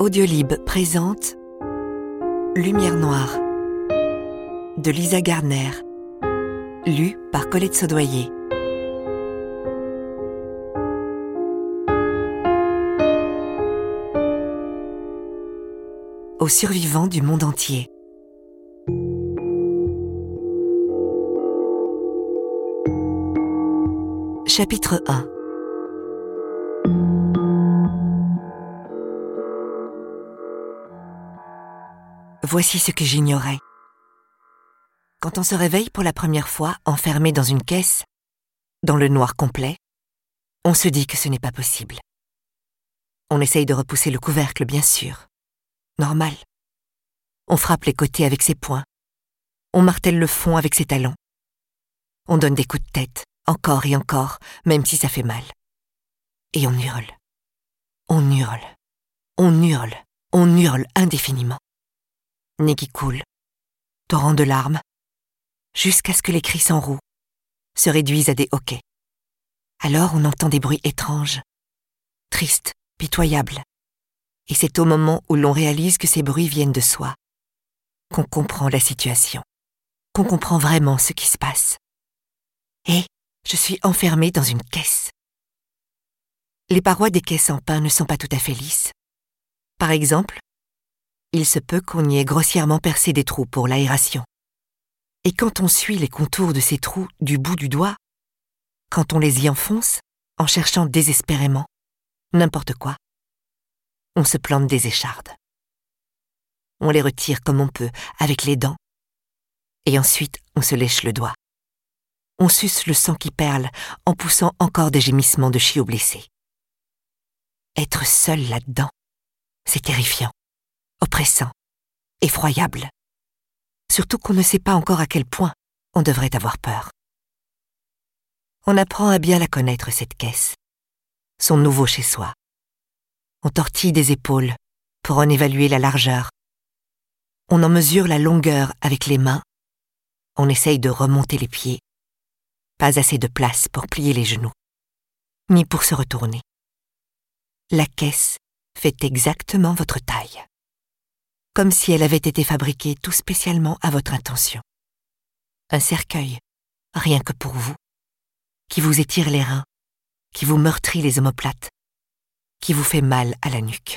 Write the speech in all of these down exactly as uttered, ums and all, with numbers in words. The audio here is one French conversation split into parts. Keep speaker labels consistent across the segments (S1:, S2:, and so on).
S1: Audiolib présente Lumière noire de Lisa Garner, lu par Colette Saudoyer. Aux survivants du monde entier. Chapitre un. Voici ce que j'ignorais. Quand on se réveille pour la première fois enfermé dans une caisse, dans le noir complet, on se dit que ce n'est pas possible. On essaye de repousser le couvercle, bien sûr. Normal. On frappe les côtés avec ses poings. On martèle le fond avec ses talons. On donne des coups de tête, encore et encore, même si ça fait mal. Et on hurle. On hurle. On hurle. On hurle indéfiniment. Nez qui coule, torrent de larmes, jusqu'à ce que les cris s'enrouent, se réduisent à des hoquets. Alors on entend des bruits étranges, tristes, pitoyables. Et c'est au moment où l'on réalise que ces bruits viennent de soi, qu'on comprend la situation, qu'on comprend vraiment ce qui se passe. Et je suis enfermée dans une caisse. Les parois des caisses en pin ne sont pas tout à fait lisses. Par exemple, il se peut qu'on y ait grossièrement percé des trous pour l'aération. Et quand on suit les contours de ces trous du bout du doigt, quand on les y enfonce, en cherchant désespérément n'importe quoi, on se plante des échardes. On les retire comme on peut, avec les dents, et ensuite on se lèche le doigt. On suce le sang qui perle en poussant encore des gémissements de chiot blessé. Être seul là-dedans, c'est terrifiant. Oppressant, effroyable. Surtout qu'on ne sait pas encore à quel point on devrait avoir peur. On apprend à bien la connaître, cette caisse, son nouveau chez-soi. On tortille des épaules pour en évaluer la largeur. On en mesure la longueur avec les mains. On essaye de remonter les pieds. Pas assez de place pour plier les genoux, ni pour se retourner. La caisse fait exactement votre taille. Comme si elle avait été fabriquée tout spécialement à votre intention. Un cercueil, rien que pour vous, qui vous étire les reins, qui vous meurtrit les omoplates, qui vous fait mal à la nuque.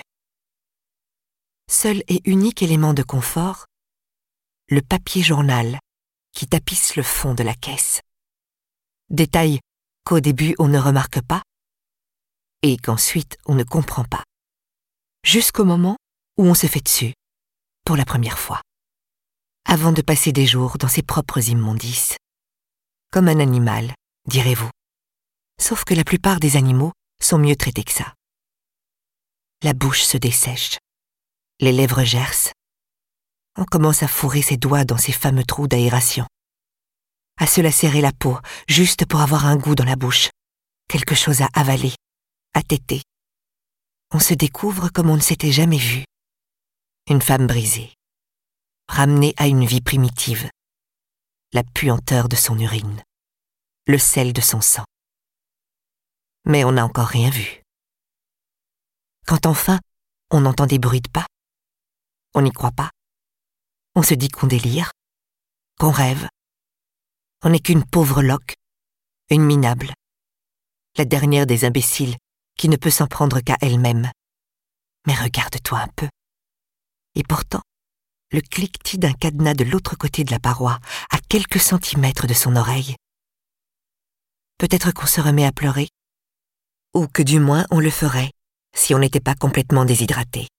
S1: Seul et unique élément de confort, le papier journal qui tapisse le fond de la caisse. Détail qu'au début on ne remarque pas et qu'ensuite on ne comprend pas. Jusqu'au moment où on se fait dessus. Pour la première fois, avant de passer des jours dans ses propres immondices. Comme un animal, direz-vous. Sauf que la plupart des animaux sont mieux traités que ça. La bouche se dessèche, les lèvres gercent. On commence à fourrer ses doigts dans ces fameux trous d'aération, à se lacérer la peau juste pour avoir un goût dans la bouche, quelque chose à avaler, à téter. On se découvre comme on ne s'était jamais vu. Une femme brisée, ramenée à une vie primitive, la puanteur de son urine, le sel de son sang. Mais on n'a encore rien vu. Quand enfin on entend des bruits de pas, on n'y croit pas. On se dit qu'on délire, qu'on rêve. On n'est qu'une pauvre loque, une minable, la dernière des imbéciles qui ne peut s'en prendre qu'à elle-même. Mais regarde-toi un peu. Et pourtant, le cliquetis d'un cadenas de l'autre côté de la paroi, à quelques centimètres de son oreille. Peut-être qu'on se remet à pleurer, ou que du moins on le ferait, si on n'était pas complètement déshydraté.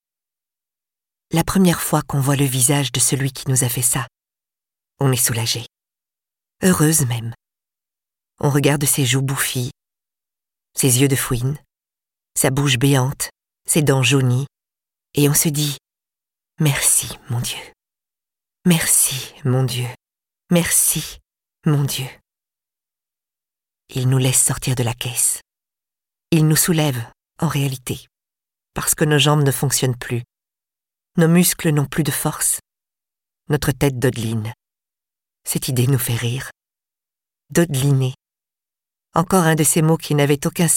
S1: La première fois qu'on voit le visage de celui qui nous a fait ça, on est soulagé, heureuse même. On regarde ses joues bouffies, ses yeux de fouine, sa bouche béante, ses dents jaunies, et on se dit « Merci, mon Dieu. Merci, mon Dieu. Merci, mon Dieu. » Il nous laisse sortir de la caisse. Il nous soulève, en réalité, parce que nos jambes ne fonctionnent plus. Nos muscles n'ont plus de force. Notre tête dodeline. Cette idée nous fait rire. Dodeliner. Encore un de ces mots qui n'avaient aucun